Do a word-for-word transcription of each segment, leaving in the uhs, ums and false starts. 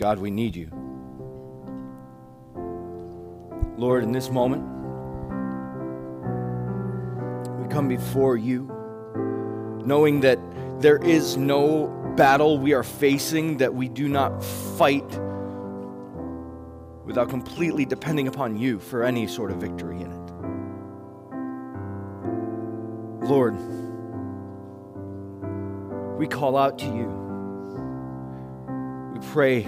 God, we need you. Lord, in this moment, we come before you, knowing that there is no battle we are facing that we do not fight without completely depending upon you for any sort of victory in it. Lord, we call out to you. We pray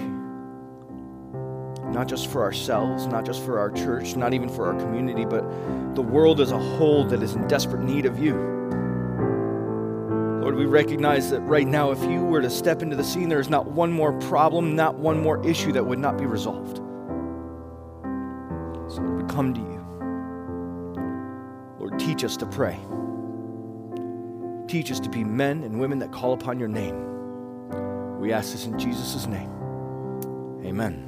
not just for ourselves, not just for our church, not even for our community, but the world as a whole that is in desperate need of you. Lord, we recognize that right now, if you were to step into the scene, there is not one more problem, not one more issue that would not be resolved. So Lord, we come to you. Lord, teach us to pray. Teach us to be men and women that call upon your name. We ask this in Jesus' name. Amen.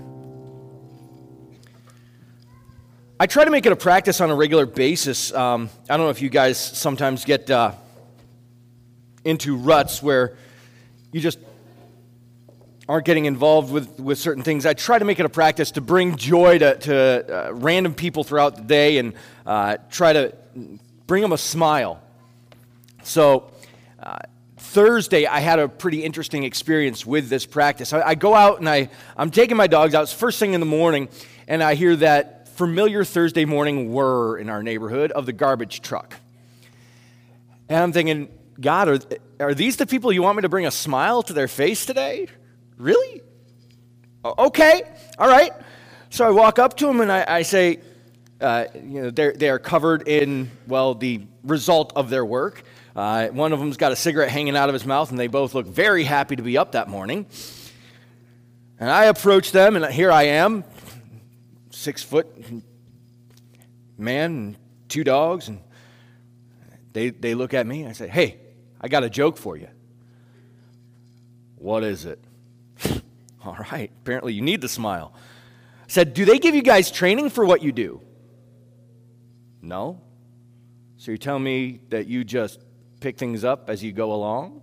I try to make it a practice on a regular basis. Um, I don't know if you guys sometimes get uh, into ruts where you just aren't getting involved with, with certain things. I try to make it a practice to bring joy to, to uh, random people throughout the day and uh, try to bring them a smile. So uh, Thursday, I had a pretty interesting experience with this practice. I, I go out and I, I'm taking my dogs out. It's first thing in the morning, and I hear that familiar Thursday morning whir in our neighborhood of the garbage truck. And I'm thinking, God, are, are these the people you want me to bring a smile to their face today? Really? Okay, all right. So I walk up to them and I, I say, uh, you know, they're, they're covered in, well, the result of their work. Uh, one of them's got a cigarette hanging out of his mouth, and they both look very happy to be up that morning. And I approach them, and here I am, six-foot man and two dogs, and they they look at me, and I say, hey, I got a joke for you. What is it? All right, apparently you need the smile. I said, do they give you guys training for what you do? No. So you're telling me that you just pick things up as you go along?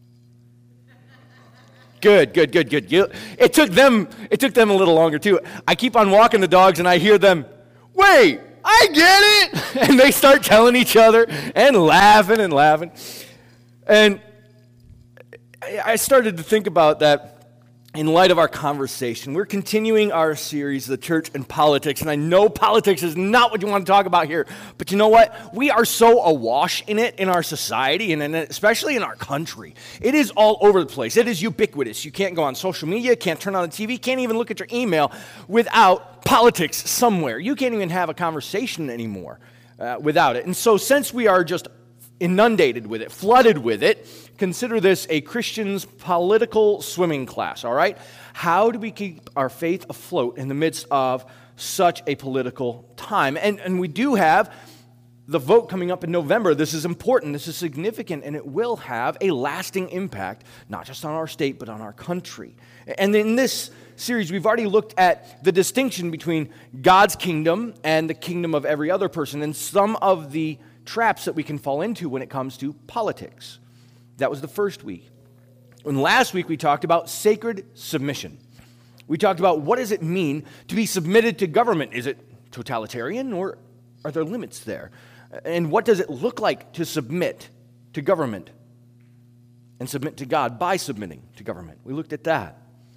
Good, good, good, good. You, it took them. It took them a little longer too. I keep on walking the dogs, and I hear them. Wait, I get it, and they start telling each other and laughing and laughing, and I started to think about that. In light of our conversation, we're continuing our series, The Church and Politics, and I know politics is not what you want to talk about here, but you know what? We are so awash in it in our society, and in it, especially in our country. It is all over the place. It is ubiquitous. You can't go on social media, can't turn on the T V, can't even look at your email without politics somewhere. You can't even have a conversation anymore uh, without it. And so since we are just inundated with it, flooded with it, consider this a Christian's political swimming class, all right? How do we keep our faith afloat in the midst of such a political time? And, and we do have the vote coming up in November. This is important, this is significant, and it will have a lasting impact, not just on our state, but on our country. And in this series, we've already looked at the distinction between God's kingdom and the kingdom of every other person, and some of the traps that we can fall into when it comes to politics. That was the first week. And last week we talked about sacred submission. We talked about what does it mean to be submitted to government. Is it totalitarian, or are there limits there? And what does it look like to submit to government and submit to God by submitting to government? We looked at that.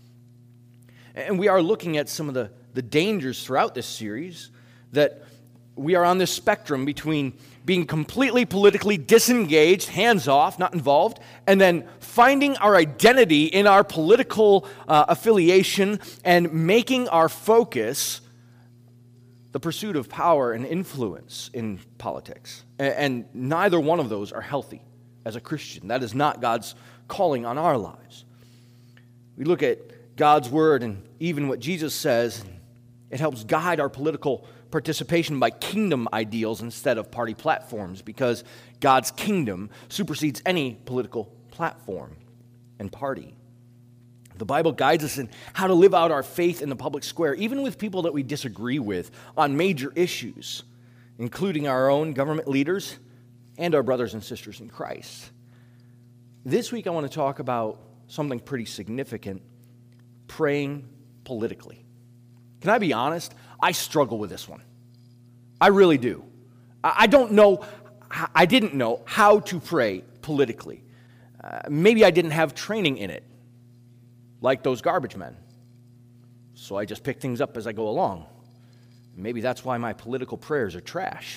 And we are looking at some of the, the dangers throughout this series, that we are on this spectrum between being completely politically disengaged, hands-off, not involved, and then finding our identity in our political uh, affiliation and making our focus the pursuit of power and influence in politics. And, and neither one of those are healthy as a Christian. That is not God's calling on our lives. We look at God's word and even what Jesus says, it helps guide our political participation by kingdom ideals instead of party platforms, because God's kingdom supersedes any political platform and party. The Bible guides us in how to live out our faith in the public square, even with people that we disagree with on major issues, including our own government leaders and our brothers and sisters in Christ. This week I want to talk about something pretty significant: praying politically. Can I be honest? I struggle with this one. I really do. I don't know, I didn't know how to pray politically. Uh, maybe I didn't have training in it, like those garbage men. So I just pick things up as I go along. Maybe that's why my political prayers are trash.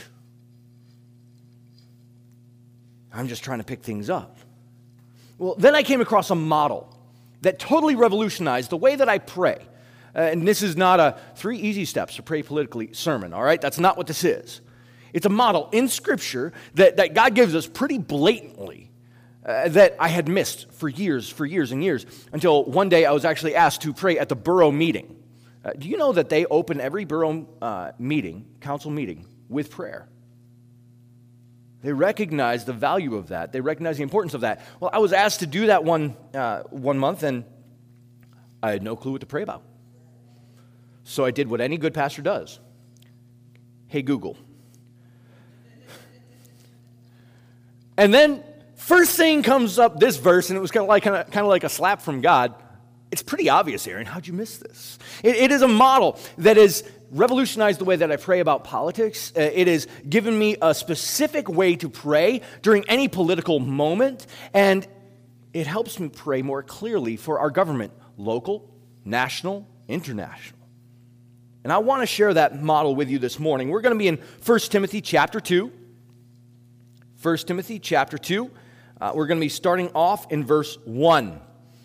I'm just trying to pick things up. Well, then I came across a model that totally revolutionized the way that I pray. Uh, and this is not a three easy steps to pray politically sermon, all right? That's not what this is. It's a model in Scripture that, that God gives us pretty blatantly uh, that I had missed for years, for years and years, until one day I was actually asked to pray at the borough meeting. Uh, do you know that they open every borough uh, meeting, council meeting, with prayer? They recognize the value of that. They recognize the importance of that. Well, I was asked to do that one uh, one month, and I had no clue what to pray about. So I did what any good pastor does. Hey, Google. And then, first thing comes up this verse, and it was kind of like kind of, kind of like a slap from God. It's pretty obvious, Aaron. How'd you miss this? It, it is a model that has revolutionized the way that I pray about politics. Uh, it has given me a specific way to pray during any political moment, and it helps me pray more clearly for our government, local, national, international. And I want to share that model with you this morning. We're going to be in First Timothy chapter two. First Timothy chapter two. Uh, we're going to be starting off in verse one.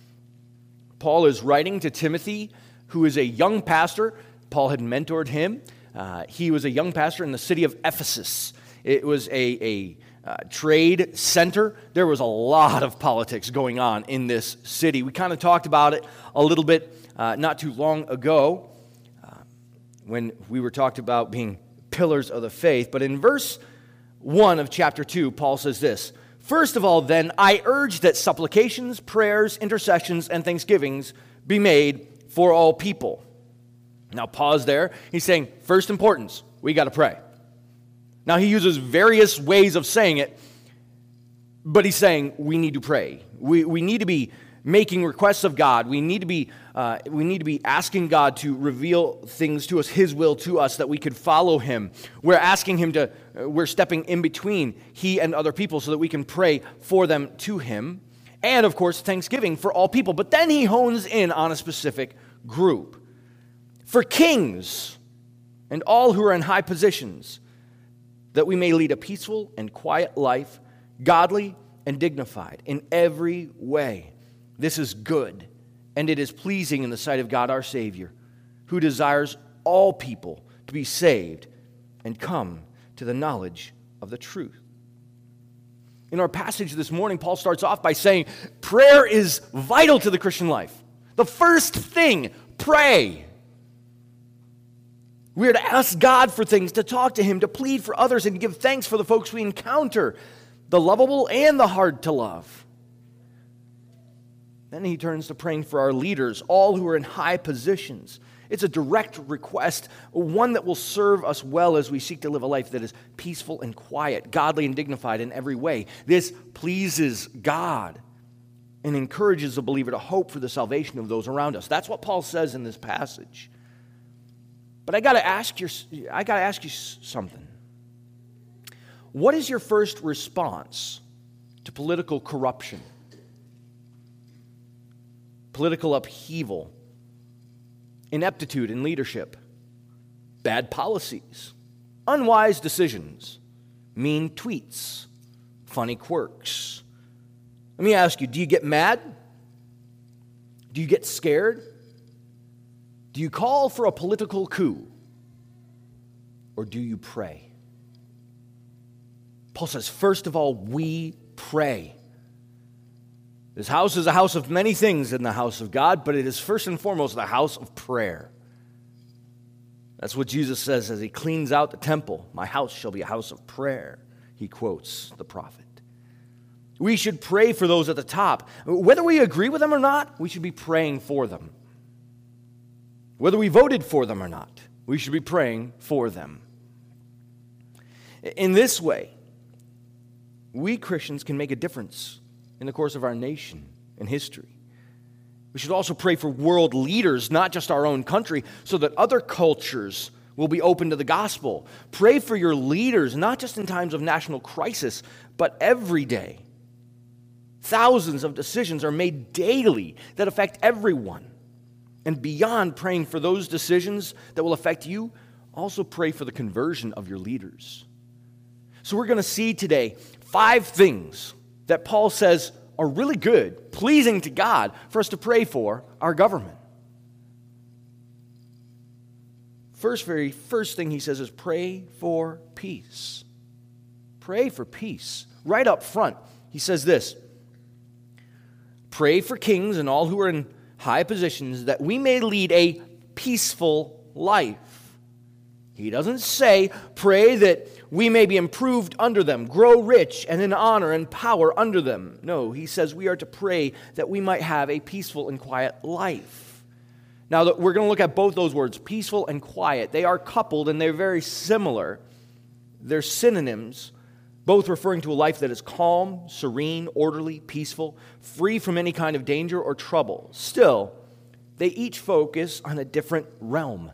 Paul is writing to Timothy, who is a young pastor. Paul had mentored him. Uh, he was a young pastor in the city of Ephesus. It was a, a uh, trade center. There was a lot of politics going on in this city. We kind of talked about it a little bit uh, not too long ago uh, when we were talked about being pillars of the faith. But in verse one of chapter two, Paul says this: "First of all, then, I urge that supplications, prayers, intercessions, and thanksgivings be made for all people." Now, pause there. He's saying, first importance, we got to pray. Now, he uses various ways of saying it, but he's saying we need to pray. We, we need to be making requests of God. We need to be uh, we need to be asking God to reveal things to us, His will to us, that we could follow Him. We're asking Him to, uh, we're stepping in between He and other people so that we can pray for them to Him. And, of course, thanksgiving for all people. But then he hones in on a specific group. For kings and all who are in high positions, that we may lead a peaceful and quiet life, godly and dignified in every way. This is good, and it is pleasing in the sight of God our Savior, who desires all people to be saved and come to the knowledge of the truth. In our passage this morning, Paul starts off by saying prayer is vital to the Christian life. The first thing, pray. We are to ask God for things, to talk to Him, to plead for others, and to give thanks for the folks we encounter, the lovable and the hard to love. Then he turns to praying for our leaders, all who are in high positions. It's a direct request, one that will serve us well as we seek to live a life that is peaceful and quiet, godly and dignified in every way. This pleases God and encourages the believer to hope for the salvation of those around us. That's what Paul says in this passage. But I got to ask you, I got to ask you something. What is your first response to political corruption, political upheaval, ineptitude in leadership, bad policies, unwise decisions, mean tweets, funny quirks? Let me ask you, do you get mad? Do you get scared? Do you call for a political coup? Or do you pray? Paul says, first of all, we pray. This house is a house of many things in the house of God, but it is first and foremost the house of prayer. That's what Jesus says as He cleans out the temple. My house shall be a house of prayer, he quotes the prophet. We should pray for those at the top. Whether we agree with them or not, we should be praying for them. Whether we voted for them or not, we should be praying for them. In this way, we Christians can make a difference in the course of our nation and history. We should also pray for world leaders, not just our own country, so that other cultures will be open to the gospel. Pray for your leaders, not just in times of national crisis, but every day. Thousands of decisions are made daily that affect everyone. And beyond praying for those decisions that will affect you, also pray for the conversion of your leaders. So we're going to see today five things that Paul says are really good, pleasing to God, for us to pray for our government. First, very first thing he says is pray for peace. Pray for peace. Right up front, he says this: pray for kings and all who are in high positions, that we may lead a peaceful life. He doesn't say, pray that we may be improved under them, grow rich and in honor and power under them. No, he says we are to pray that we might have a peaceful and quiet life. Now, we're going to look at both those words, peaceful and quiet. They are coupled and they're very similar. They're synonyms, both referring to a life that is calm, serene, orderly, peaceful, free from any kind of danger or trouble. Still, they each focus on a different realm.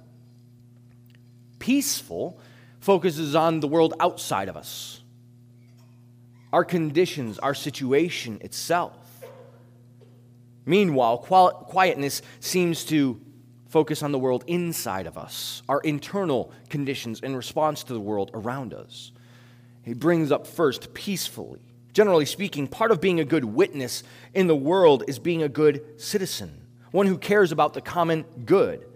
Peaceful focuses on the world outside of us, our conditions, our situation itself. Meanwhile, quietness seems to focus on the world inside of us, our internal conditions in response to the world around us. He brings up first peacefully. Generally speaking, part of being a good witness in the world is being a good citizen, one who cares about the common good.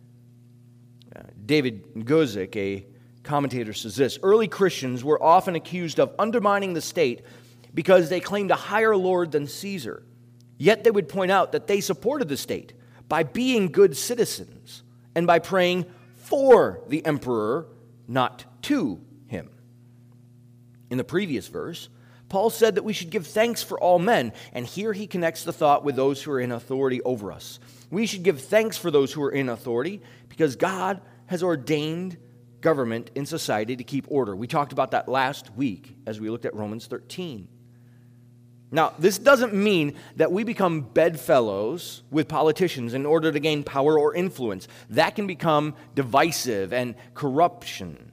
Uh, David Guzik, a commentator, says this: early Christians were often accused of undermining the state because they claimed a higher Lord than Caesar. Yet they would point out that they supported the state by being good citizens and by praying for the emperor, not to him. In the previous verse, Paul said that we should give thanks for all men, and here he connects the thought with those who are in authority over us. We should give thanks for those who are in authority because God has ordained government in society to keep order. We talked about that last week as we looked at Romans thirteen. Now, this doesn't mean that we become bedfellows with politicians in order to gain power or influence. That can become divisive and corruption.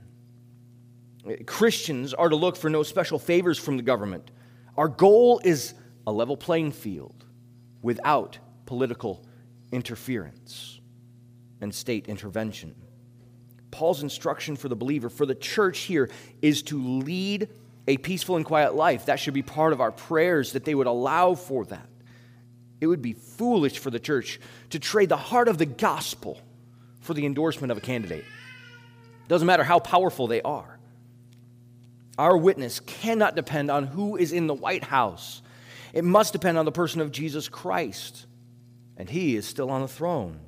Christians are to look for no special favors from the government. Our goal is a level playing field without political interference and state intervention. Paul's instruction for the believer, for the church here, is to lead a peaceful and quiet life. That should be part of our prayers, that they would allow for that. It would be foolish for the church to trade the heart of the gospel for the endorsement of a candidate. Doesn't matter how powerful they are. Our witness cannot depend on who is in the White House. It must depend on the person of Jesus Christ, and he is still on the throne.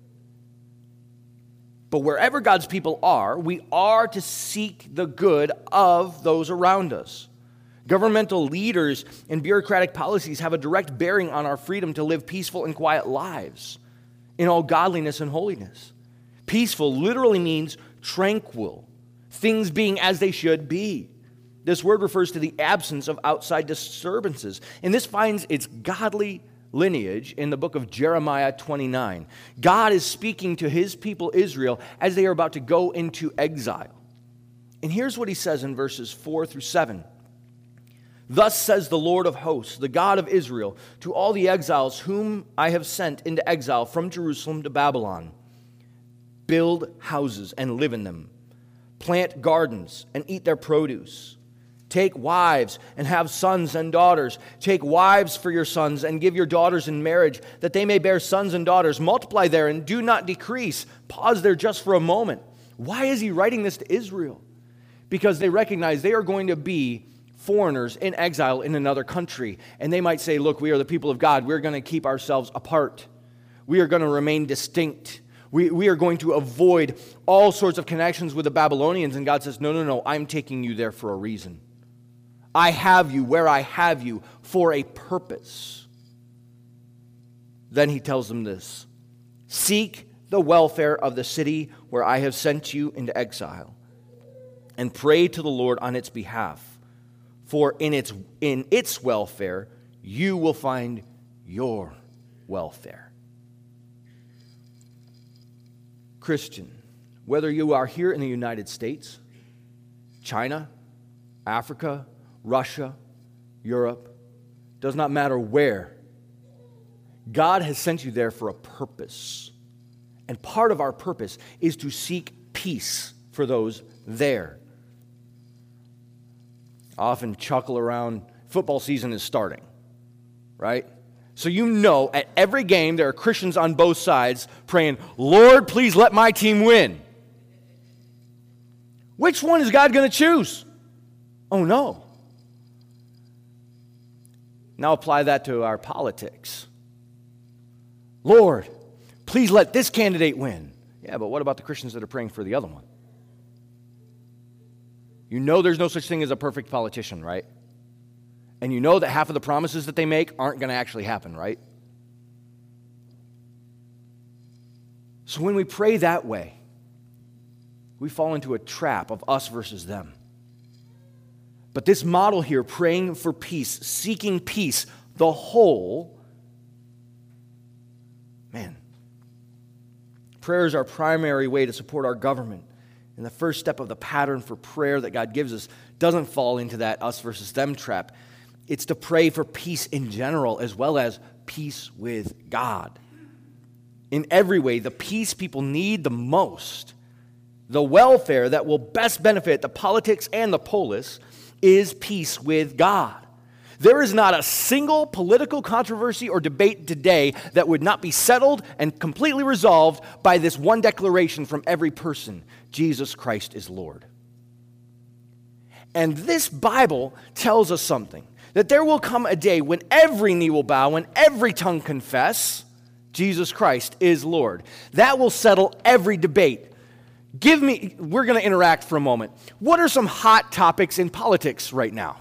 But wherever God's people are, we are to seek the good of those around us. Governmental leaders and bureaucratic policies have a direct bearing on our freedom to live peaceful and quiet lives in all godliness and holiness. Peaceful literally means tranquil, things being as they should be. This word refers to the absence of outside disturbances, and this finds its godly lineage in the book of Jeremiah twenty-nine. God is speaking to his people Israel as they are about to go into exile. And here's what he says in verses four through seven. Thus says the Lord of hosts, the God of Israel, to all the exiles whom I have sent into exile from Jerusalem to Babylon. Build houses and live in them. Plant gardens and eat their produce. Take wives and have sons and daughters. Take wives for your sons and give your daughters in marriage, that they may bear sons and daughters. Multiply there and do not decrease. Pause there just for a moment. Why is he writing this to Israel? Because they recognize they are going to be foreigners in exile in another country. And they might say, look, we are the people of God. We're going to keep ourselves apart. We are going to remain distinct. We, we are going to avoid all sorts of connections with the Babylonians. And God says, no, no, no, I'm taking you there for a reason. I have you where I have you for a purpose. Then he tells them this: seek the welfare of the city where I have sent you into exile, and pray to the Lord on its behalf. For in its, in its welfare you will find your welfare. Christian, whether you are here in the United States, China, Africa, Russia, Europe, does not matter where, God has sent you there for a purpose. And part of our purpose is to seek peace for those there. I often chuckle around, football season is starting, right? So you know at every game there are Christians on both sides praying, Lord, please let my team win. Which one is God going to choose? Oh, no. Now apply that to our politics. Lord, please let this candidate win. Yeah, but what about the Christians that are praying for the other one? You know there's no such thing as a perfect politician, right? And you know that half of the promises that they make aren't going to actually happen, right? So when we pray that way, we fall into a trap of us versus them. But this model here, praying for peace, seeking peace, the whole, man, prayer is our primary way to support our government. And the first step of the pattern for prayer that God gives us doesn't fall into that us versus them trap. It's to pray for peace in general as well as peace with God. In every way, the peace people need the most, the welfare that will best benefit the politics and the polis, is peace with God. There is not a single political controversy or debate today that would not be settled and completely resolved by this one declaration from every person: Jesus Christ is Lord. And this Bible tells us something, that there will come a day when every knee will bow and every tongue confess Jesus Christ is Lord. That will settle every debate. Give me, we're going to interact for a moment. What are some hot topics in politics right now?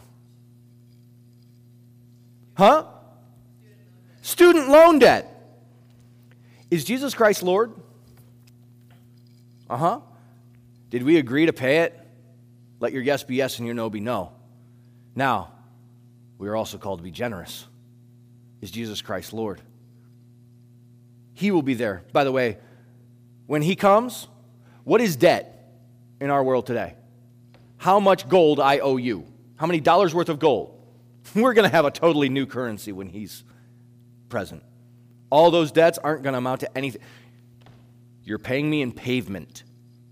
Huh? Student loan debt. Is Jesus Christ Lord? Uh-huh. Did we agree to pay it? Let your yes be yes and your no be no. Now, we are also called to be generous. Is Jesus Christ Lord? He will be there. By the way, when He comes, what is debt in our world today? How much gold I owe you? How many dollars worth of gold? We're going to have a totally new currency when He's present. All those debts aren't going to amount to anything. You're paying me in pavement.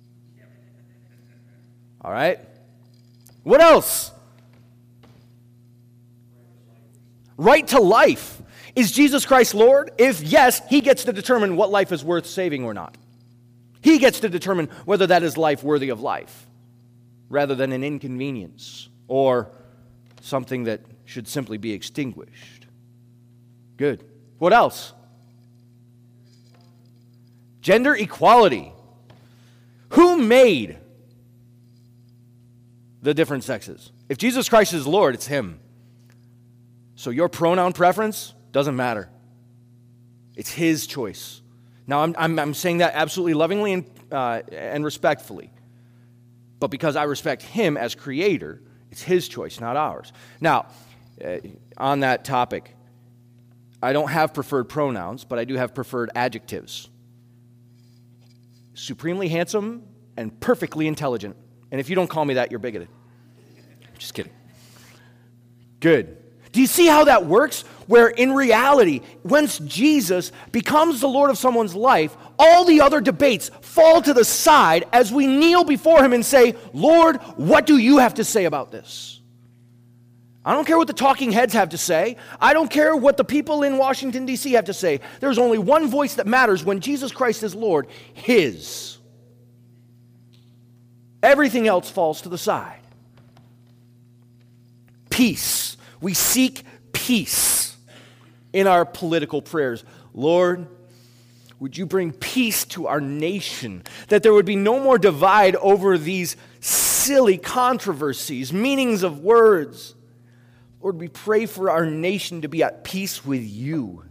All right? What else? Right to life. Is Jesus Christ Lord? If yes, He gets to determine what life is worth saving or not. He gets to determine whether that is life worthy of life, rather than an inconvenience or something that should simply be extinguished. Good. What else? Gender equality. Who made the different sexes? If Jesus Christ is Lord, it's Him. So your pronoun preference doesn't matter. It's His choice. Now, I'm, I'm, I'm saying that absolutely lovingly and, uh, and respectfully. But because I respect Him as Creator, it's His choice, not ours. Now, uh, on that topic, I don't have preferred pronouns, but I do have preferred adjectives. Supremely handsome and perfectly intelligent. And if you don't call me that, you're bigoted. Just kidding. Good. Do you see how that works? Where in reality, once Jesus becomes the Lord of someone's life, all the other debates fall to the side as we kneel before Him and say, Lord, what do you have to say about this? I don't care what the talking heads have to say. I don't care what the people in Washington, D C have to say. There's only one voice that matters when Jesus Christ is Lord, His. Everything else falls to the side. Peace. We seek peace in our political prayers. Lord, would you bring peace to our nation, that there would be no more divide over these silly controversies, meanings of words. Lord, we pray for our nation to be at peace with you.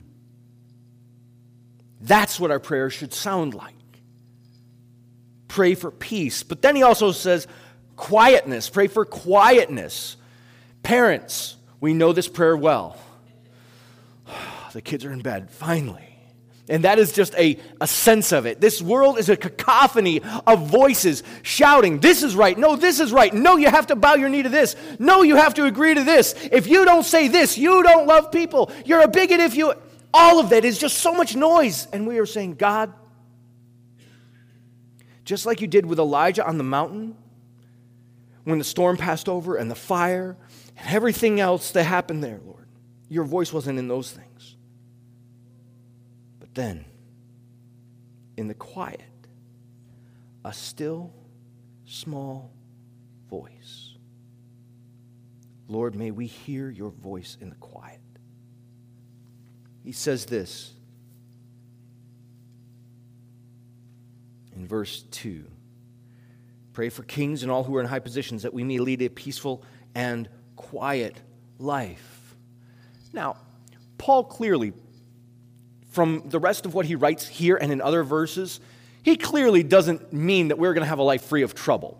That's what our prayers should sound like. Pray for peace. But then he also says quietness. Pray for quietness. Parents, we know this prayer well. The kids are in bed, finally. And that is just a, a sense of it. This world is a cacophony of voices shouting, this is right, no, this is right, no, you have to bow your knee to this, no, you have to agree to this. If you don't say this, you don't love people. You're a bigot if you... All of that is just so much noise. And we are saying, God, just like you did with Elijah on the mountain, when the storm passed over and the fire and everything else that happened there, Lord, your voice wasn't in those things. But then, in the quiet, a still, small voice. Lord, may we hear your voice in the quiet. He says this in verse two. Pray for kings and all who are in high positions, that we may lead a peaceful and quiet life. Now, Paul clearly, from the rest of what he writes here and in other verses, he clearly doesn't mean that we're going to have a life free of trouble.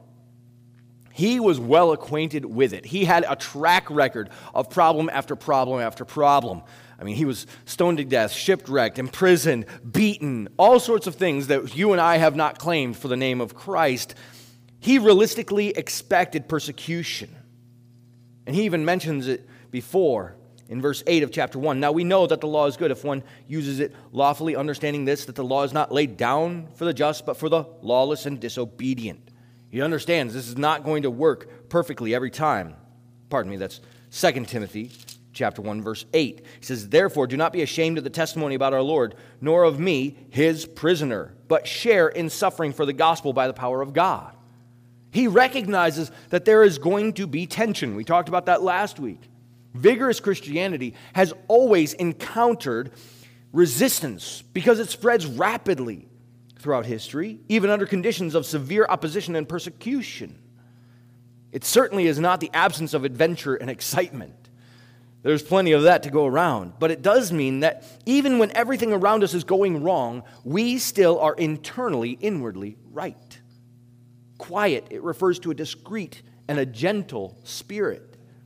He was well acquainted with it. He had a track record of problem after problem after problem. I mean, he was stoned to death, shipwrecked, imprisoned, beaten, all sorts of things that you and I have not claimed for the name of Christ. He realistically expected persecution. And he even mentions it before in verse eight of chapter one. Now we know that the law is good if one uses it lawfully, understanding this, that the law is not laid down for the just, but for the lawless and disobedient. He understands this is not going to work perfectly every time. Pardon me, that's Second Timothy chapter one, verse eight. He says, therefore, do not be ashamed of the testimony about our Lord, nor of me, his prisoner, but share in suffering for the gospel by the power of God. He recognizes that there is going to be tension. We talked about that last week. Vigorous Christianity has always encountered resistance because it spreads rapidly throughout history, even under conditions of severe opposition and persecution. It certainly is not the absence of adventure and excitement. There's plenty of that to go around. But it does mean that even when everything around us is going wrong, we still are internally, inwardly right. Quiet, it refers to a discreet and a gentle spirit.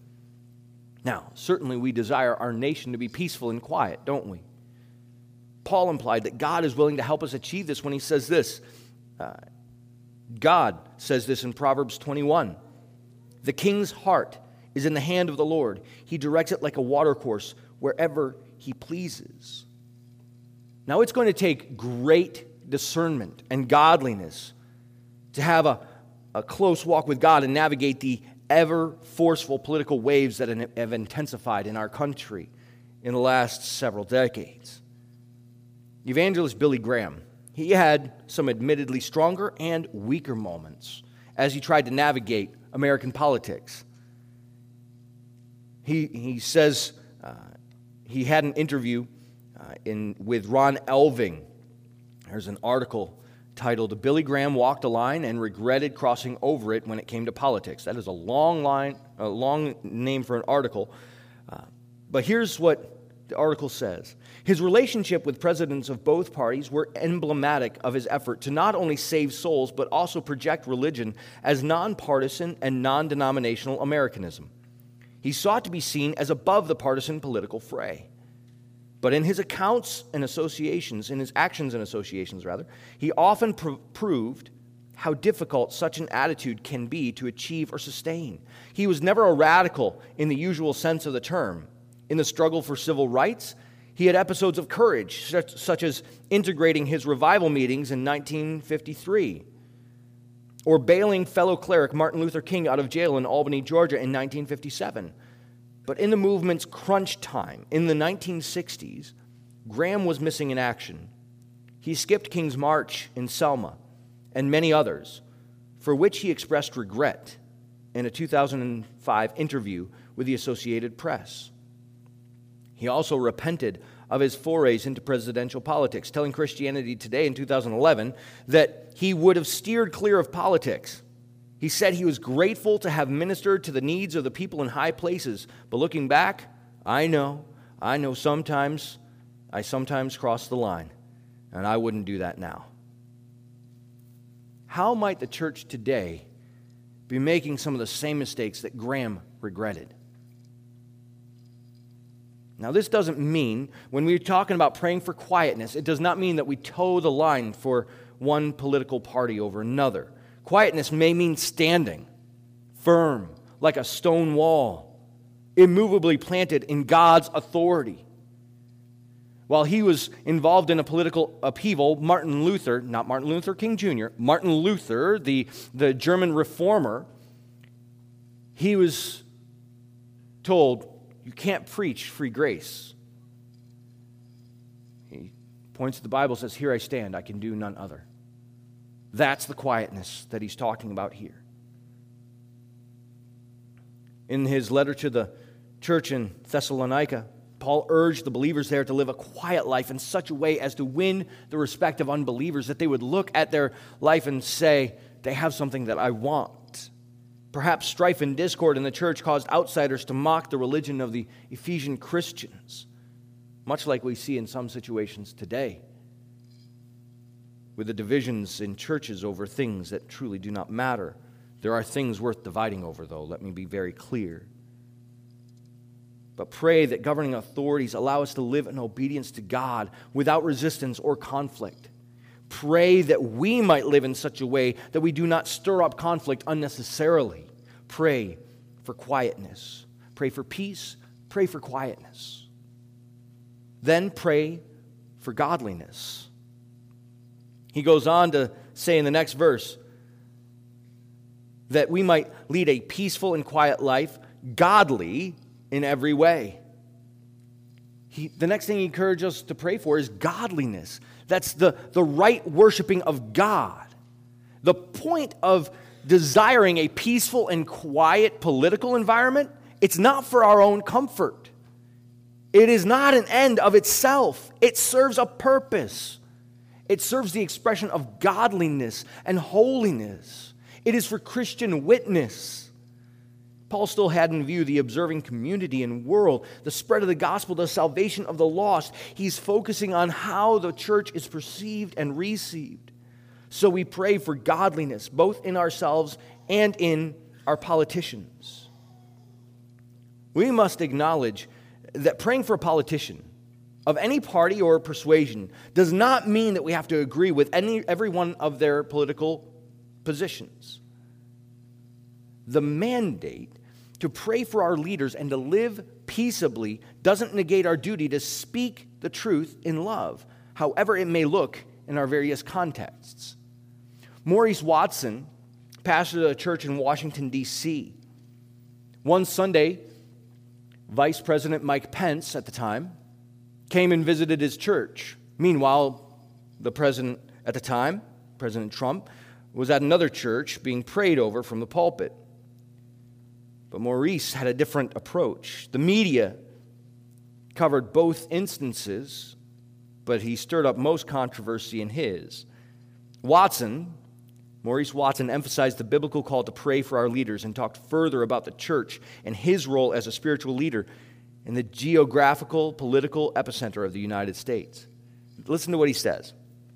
Now, certainly we desire our nation to be peaceful and quiet, don't we? Paul implied that God is willing to help us achieve this when he says this. Uh, God says this in Proverbs twenty-one. The king's heart is in the hand of the Lord. He directs it like a watercourse wherever he pleases. Now, it's going to take great discernment and godliness to have a, a close walk with God and navigate the ever-forceful political waves that have intensified in our country in the last several decades. Evangelist Billy Graham, he had some admittedly stronger and weaker moments as he tried to navigate American politics. He, he says uh, he had an interview uh, in, with Ron Elving. There's an article titled, Billy Graham Walked a Line and Regretted Crossing Over It When It Came to Politics. That is a long line, a long name for an article. Uh, but here's what the article says. His relationship with presidents of both parties were emblematic of his effort to not only save souls, but also project religion as nonpartisan and non-denominational Americanism. He sought to be seen as above the partisan political fray. But in his accounts and associations, in his actions and associations, rather, he often pr- proved how difficult such an attitude can be to achieve or sustain. He was never a radical in the usual sense of the term. In the struggle for civil rights, he had episodes of courage, such, such as integrating his revival meetings in nineteen fifty-three, or bailing fellow cleric Martin Luther King out of jail in Albany, Georgia in nineteen fifty-seven. But in the movement's crunch time, in the nineteen sixties, Graham was missing in action. He skipped King's March in Selma and many others, for which he expressed regret in a two thousand five interview with the Associated Press. He also repented of his forays into presidential politics, telling Christianity Today in two thousand eleven that he would have steered clear of politics. He said he was grateful to have ministered to the needs of the people in high places, but looking back, I know, I know sometimes, I sometimes cross the line, and I wouldn't do that now. How might the church today be making some of the same mistakes that Graham regretted? Now, this doesn't mean, when we're talking about praying for quietness, it does not mean that we toe the line for one political party over another. Quietness may mean standing firm like a stone wall, immovably planted in God's authority. While he was involved in a political upheaval, Martin Luther, not Martin Luther King Junior, Martin Luther, the, the German reformer, he was told, you can't preach free grace. He points to the Bible, says, here I stand, I can do none other. That's the quietness that he's talking about here. In his letter to the church in Thessalonica, Paul urged the believers there to live a quiet life in such a way as to win the respect of unbelievers, that they would look at their life and say, they have something that I want. Perhaps strife and discord in the church caused outsiders to mock the religion of the Ephesian Christians, much like we see in some situations today, with the divisions in churches over things that truly do not matter. There are things worth dividing over, though, let me be very clear. But pray that governing authorities allow us to live in obedience to God without resistance or conflict. Pray that we might live in such a way that we do not stir up conflict unnecessarily. Pray for quietness. Pray for peace. Pray for quietness. Then pray for godliness. He goes on to say in the next verse that we might lead a peaceful and quiet life, godly in every way. He, the next thing he encourages us to pray for is godliness. That's the, the right worshiping of God. The point of desiring a peaceful and quiet political environment, it's not for our own comfort. It is not an end of itself. It serves a purpose. It serves the expression of godliness and holiness. It is for Christian witness. Paul still had in view the observing community and world, the spread of the gospel, the salvation of the lost. He's focusing on how the church is perceived and received. So we pray for godliness, both in ourselves and in our politicians. We must acknowledge that praying for a politician of any party or persuasion does not mean that we have to agree with any every one of their political positions. The mandate to pray for our leaders and to live peaceably doesn't negate our duty to speak the truth in love, however it may look in our various contexts. Maurice Watson pastored a church in Washington, D C One Sunday, Vice President Mike Pence at the time came and visited his church. Meanwhile, the president at the time, President Trump, was at another church being prayed over from the pulpit. But Maurice had a different approach. The media covered both instances, but he stirred up most controversy in his. Watson, Maurice Watson, emphasized the biblical call to pray for our leaders and talked further about the church and his role as a spiritual leader in the geographical, political epicenter of the United States. Listen to what he says.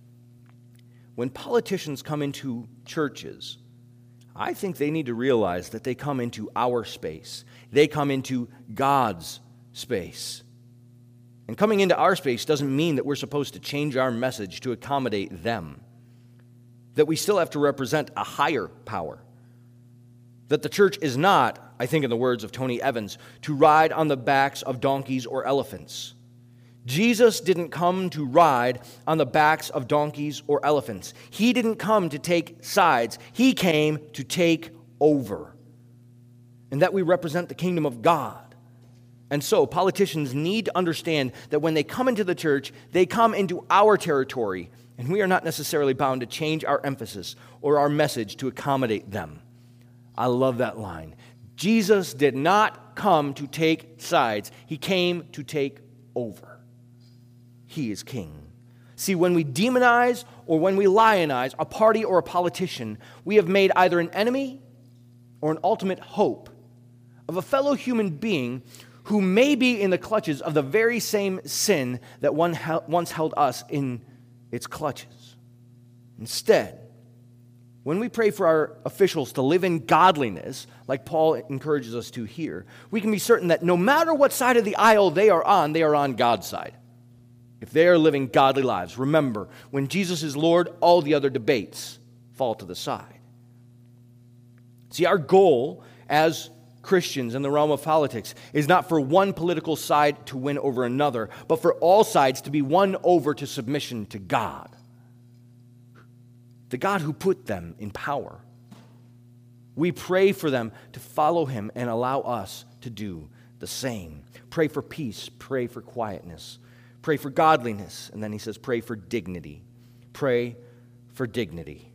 When politicians come into churches, I think they need to realize that they come into our space. They come into God's space. And coming into our space doesn't mean that we're supposed to change our message to accommodate them. That we still have to represent a higher power. That the church is not, I think in the words of Tony Evans, to ride on the backs of donkeys or elephants. Jesus didn't come to ride on the backs of donkeys or elephants. He didn't come to take sides. He came to take over. And that we represent the kingdom of God. And so politicians need to understand that when they come into the church, they come into our territory, and we are not necessarily bound to change our emphasis or our message to accommodate them. I love that line. Jesus did not come to take sides. He came to take over. He is king. See, when we demonize or when we lionize a party or a politician, we have made either an enemy or an ultimate hope of a fellow human being who may be in the clutches of the very same sin that one once held us in its clutches. Instead, When we pray for our officials to live in godliness, like Paul encourages us to here, we can be certain that no matter what side of the aisle they are on, they are on God's side. If they are living godly lives, remember, when Jesus is Lord, all the other debates fall to the side. See, our goal as Christians in the realm of politics is not for one political side to win over another, but for all sides to be won over to submission to God, the God who put them in power. We pray for them to follow him and allow us to do the same. Pray for peace, pray for quietness, pray for godliness, and then he says pray for dignity. Pray for dignity.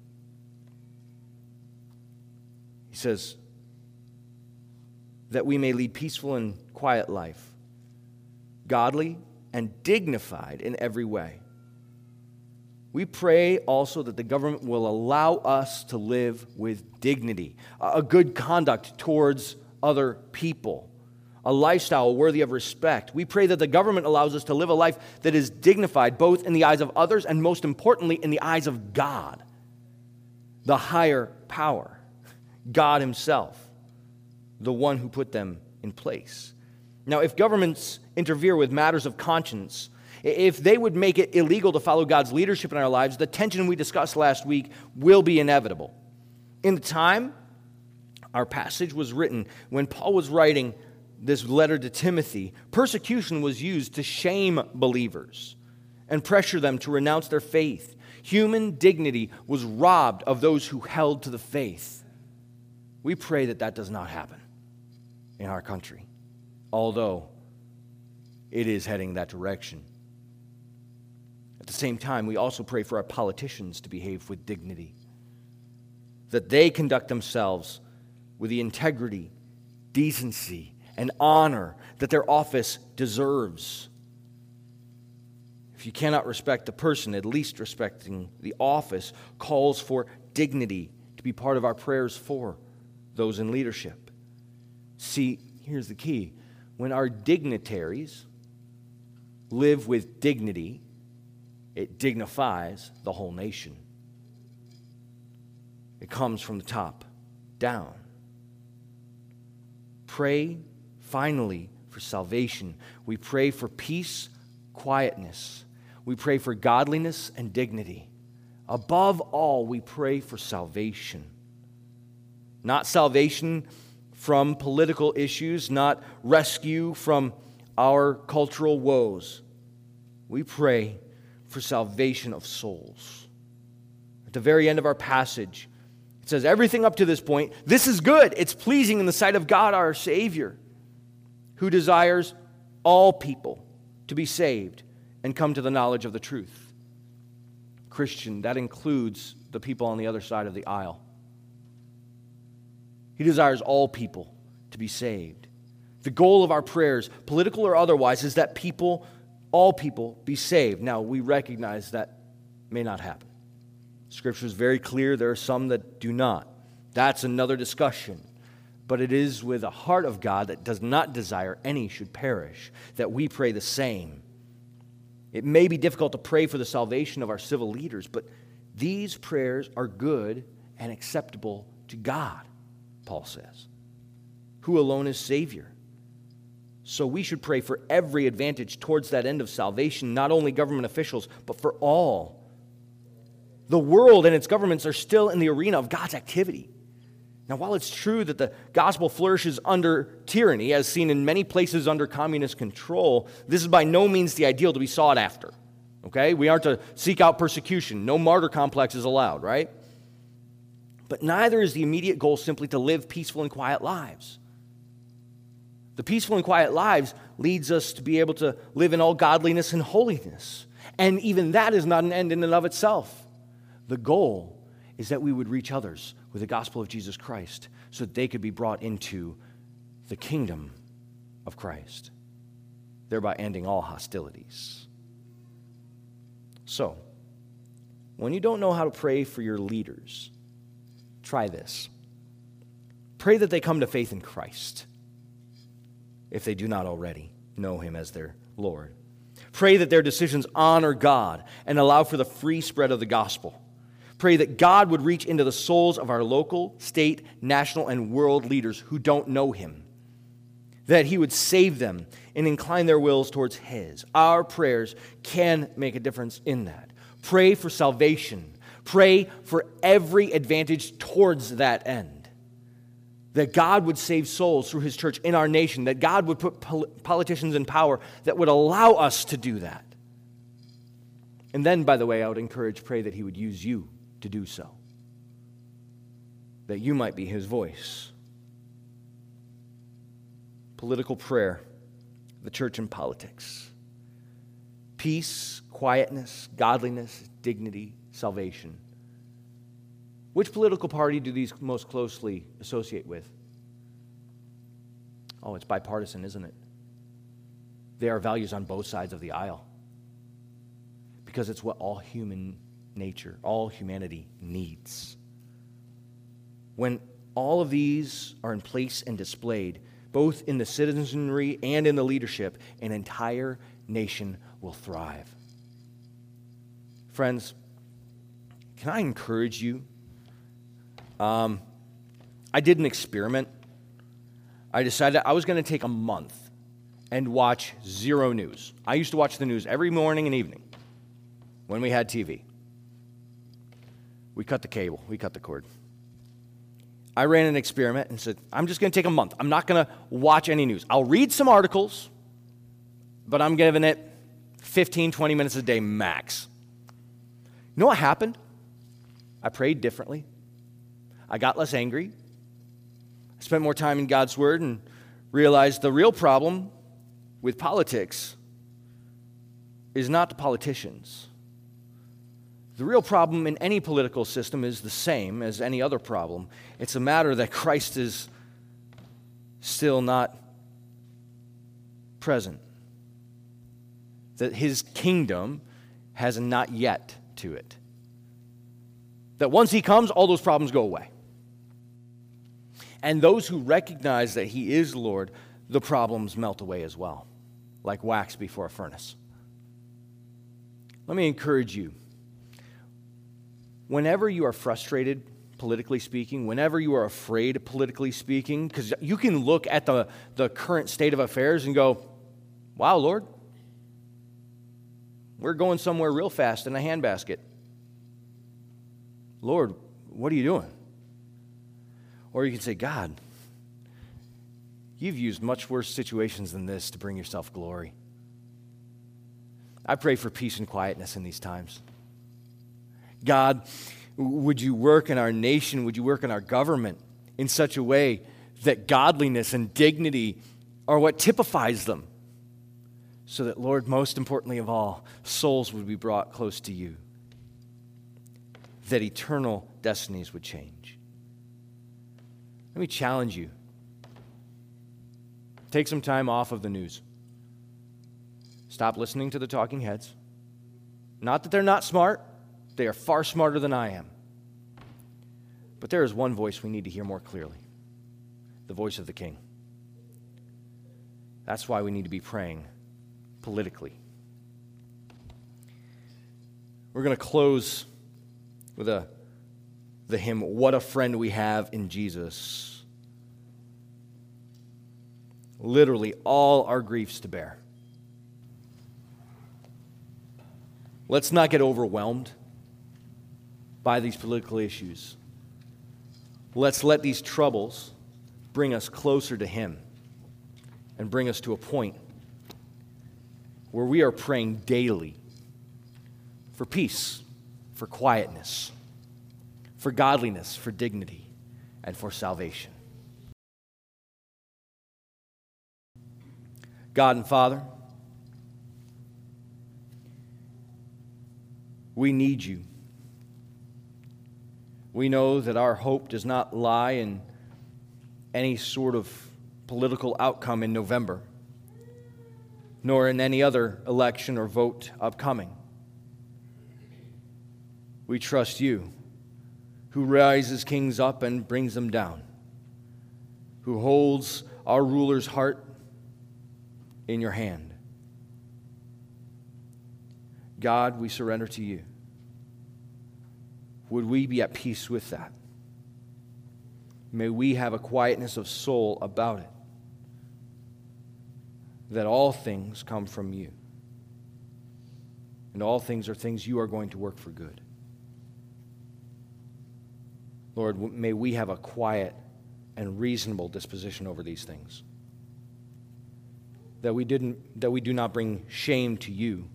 He says that we may lead peaceful and quiet life, godly and dignified in every way. We pray also that the government will allow us to live with dignity, a good conduct towards other people, a lifestyle worthy of respect. We pray that the government allows us to live a life that is dignified both in the eyes of others and most importantly in the eyes of God, the higher power, God himself, the one who put them in place. Now, if governments interfere with matters of conscience, if they would make it illegal to follow God's leadership in our lives, the tension we discussed last week will be inevitable. In the time our passage was written, when Paul was writing this letter to Timothy, persecution was used to shame believers and pressure them to renounce their faith. Human dignity was robbed of those who held to the faith. We pray that that does not happen in our country, although it is heading that direction. At the same time, we also pray for our politicians to behave with dignity, that they conduct themselves with the integrity, decency, and honor that their office deserves. If you cannot respect the person, at least respecting the office calls for dignity to be part of our prayers for those in leadership. See, here's the key. When our dignitaries live with dignity, it dignifies the whole nation. It comes from the top down. Pray, finally, for salvation. We pray for peace, quietness. We pray for godliness and dignity. Above all, we pray for salvation. Not salvation from political issues, not rescue from our cultural woes. We pray for salvation of souls. At the very end of our passage, it says everything up to this point, this is good. It's pleasing in the sight of God our Savior, who desires all people to be saved and come to the knowledge of the truth. Christian, that includes the people on the other side of the aisle. He desires all people to be saved. The goal of our prayers, political or otherwise, is that people, all people, be saved. Now, we recognize that may not happen. Scripture is very clear. There are some that do not. That's another discussion. But it is with a heart of God that does not desire any should perish that we pray the same. It may be difficult to pray for the salvation of our civil leaders, but these prayers are good and acceptable to God, Paul says, who alone is Savior. So we should pray for every advantage towards that end of salvation, not only government officials, but for all. The world and its governments are still in the arena of God's activity. Now, while it's true that the gospel flourishes under tyranny, as seen in many places under communist control, this is by no means the ideal to be sought after. Okay? We aren't to seek out persecution. No martyr complex is allowed, right? But neither is the immediate goal simply to live peaceful and quiet lives. The peaceful and quiet lives leads us to be able to live in all godliness and holiness. And even that is not an end in and of itself. The goal is that we would reach others with the gospel of Jesus Christ so that they could be brought into the kingdom of Christ, thereby ending all hostilities. So, when you don't know how to pray for your leaders, try this. Pray that they come to faith in Christ, if they do not already know him as their Lord. Pray that their decisions honor God and allow for the free spread of the gospel. Pray that God would reach into the souls of our local, state, national, and world leaders who don't know him, that he would save them and incline their wills towards his. Our prayers can make a difference in that. Pray for salvation. Pray for every advantage towards that end. That God would save souls through his church in our nation. That God would put pol- politicians in power that would allow us to do that. And then, by the way, I would encourage, pray that he would use you to do so. That you might be his voice. Political prayer, the church and politics. Peace, quietness, godliness, dignity, salvation. Which political party do these most closely associate with? Oh, it's bipartisan, isn't it? There are values on both sides of the aisle. Because it's what all human nature, all humanity needs. When all of these are in place and displayed, both in the citizenry and in the leadership, an entire nation will thrive. Friends, can I encourage you? Um, I did an experiment. I decided I was going to take a month and watch zero news. I used to watch the news every morning and evening when we had T V. We cut the cable. We cut the cord. I ran an experiment and said, I'm just going to take a month. I'm not going to watch any news. I'll read some articles, but I'm giving it fifteen, twenty minutes a day max. You know what happened? I prayed differently. I got less angry. I spent more time in God's Word and realized the real problem with politics is not the politicians. The real problem in any political system is the same as any other problem. It's a matter that Christ is still not present. That his kingdom has a not yet to it. That once he comes, all those problems go away. And those who recognize that he is Lord, the problems melt away as well, like wax before a furnace. Let me encourage you. Whenever you are frustrated, politically speaking, whenever you are afraid, politically speaking, because you can look at the, the current state of affairs and go, wow, Lord, we're going somewhere real fast in a handbasket. Lord, what are you doing? Or you can say, God, you've used much worse situations than this to bring yourself glory. I pray for peace and quietness in these times. God, would you work in our nation, would you work in our government in such a way that godliness and dignity are what typifies them, so that, Lord, most importantly of all, souls would be brought close to you, that eternal destinies would change. Let me challenge you. Take some time off of the news. Stop listening to the talking heads. Not that they're not smart. They are far smarter than I am. But there is one voice we need to hear more clearly. The voice of the King. That's why we need to be praying politically. We're going to close with a, the hymn, What a Friend We Have in Jesus. Literally all our griefs to bear. Let's not get overwhelmed by these political issues. Let's let these troubles bring us closer to him and bring us to a point where we are praying daily for peace, for quietness, for godliness, for dignity, and for salvation. God and Father, we need you. We know that our hope does not lie in any sort of political outcome in November, nor in any other election or vote upcoming. We trust you, who rises kings up and brings them down, who holds our ruler's heart in your hand. God, we surrender to you. would we be at peace with that? May we have a quietness of soul about it, that all things come from you, and all things are things you are going to work for good. Lord, may we have a quiet and reasonable disposition over these things, that we didn't, that we do not bring shame to you.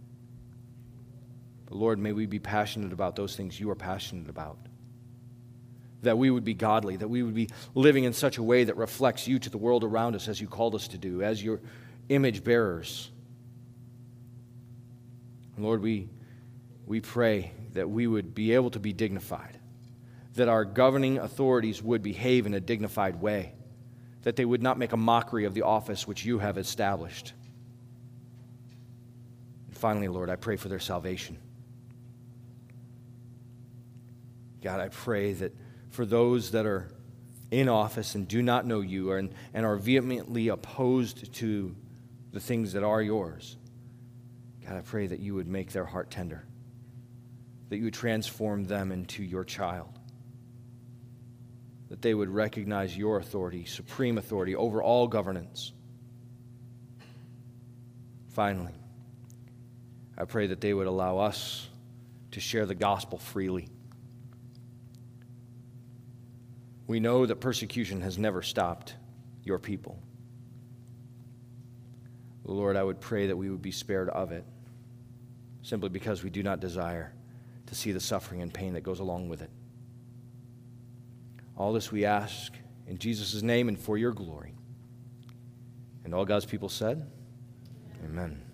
But Lord, may we be passionate about those things you are passionate about, that we would be godly, that we would be living in such a way that reflects you to the world around us as you called us to do, as your image bearers. And Lord, we, we pray that we would be able to be dignified, that our governing authorities would behave in a dignified way, that they would not make a mockery of the office which you have established. And finally, Lord, I pray for their salvation. God, I pray that for those that are in office and do not know you and, and are vehemently opposed to the things that are yours, God, I pray that you would make their heart tender, that you would transform them into your child, that they would recognize your authority, supreme authority over all governance. Finally, I pray that they would allow us to share the gospel freely. We know that persecution has never stopped your people. Lord, I would pray that we would be spared of it, simply because we do not desire to see the suffering and pain that goes along with it. All this we ask in Jesus' name and for your glory. And all God's people said, amen.